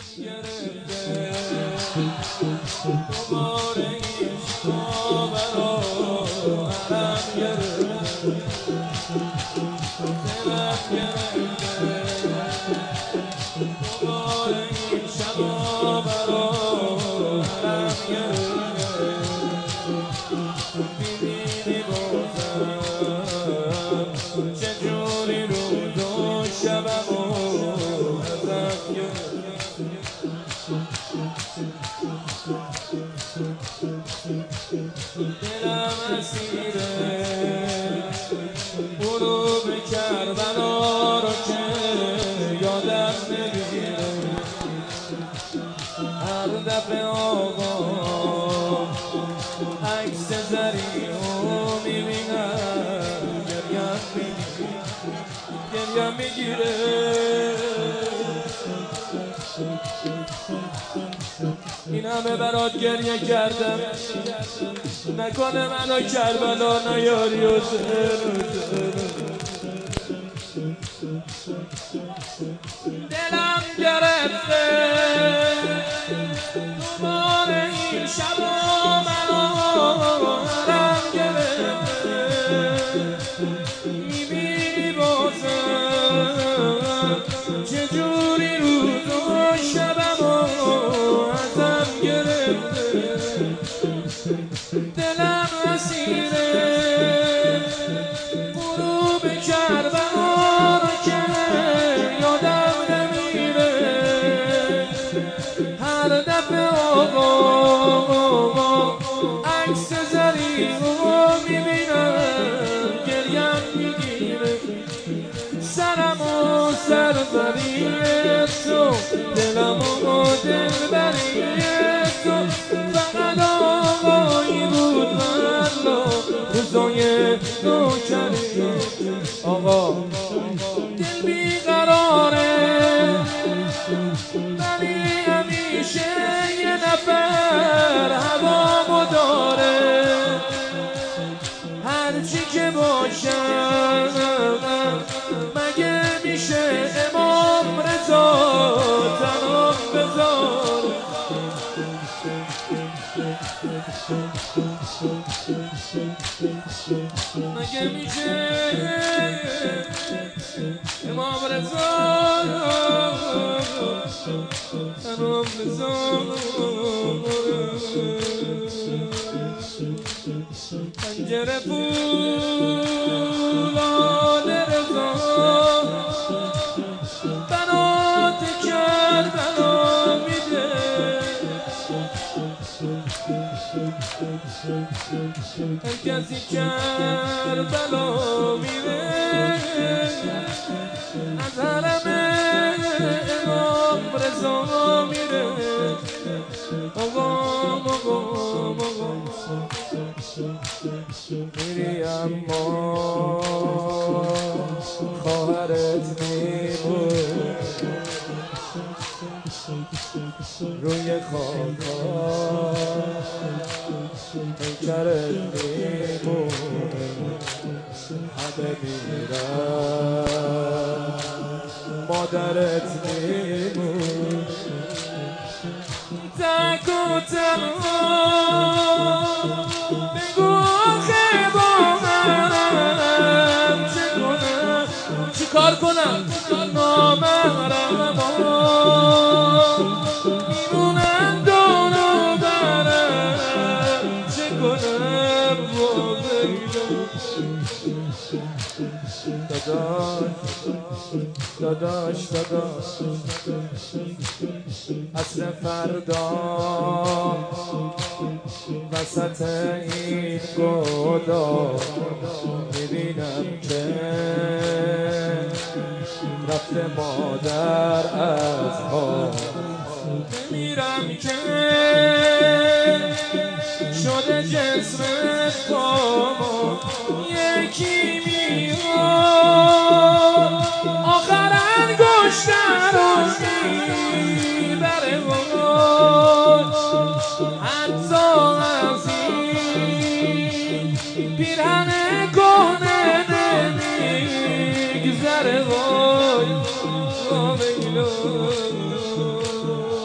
گرفته دوباره این شب رو حرم گرفته دلم گرفته دوباره این شب رو حرم گرفته میبینی بازم چجوری روز و شبم ازم گرفته دلم اسیره غروب کربلا رو که یادم نمیره هر دفعه آقا عکس زریحو میبینم گریم میگیره این همه برات گریه کردم نکنه منو کربلا نیاری حسین دلم گرفته دوباره این شبا منو حرم گرفته میبینی بازم چجوری روز و شبمو ازم گرفته دلم اسیره غروب کربلا رو که یادم نمیره هر دفعه آقا عکس زریحو میبینم گریم میگیره سرمو سربری تو دلمو دلبری تو فقط آقایی بود والله روزای نوکری آقا دل بیقراره ولی همیشه یه نفر هوامو داره هرچی که باشم مگه میشه امام رضا تنم بذار مگه میشه امام رضا تنم بذار پنجره فولاد رضا بنات کربلا میده هر کسی کربلا میره از حرم امام رضا میره آقا میری اما خواهرت میمون روی خاکا پیکرت میمونه همه میرن مادرت میمونه تک و تنها بگو آخه با منم چه کنم چی کار کنم نامحرم میمونن دونو برم چه کنم داداش عصر فردا وسط این گدا میبینم که رفته مادر از خواب میمیرم که شده جسمت بابا یکی میاد آخر انگشتر رو میبره حتی از این پیرهن کهنه نمیگذره وای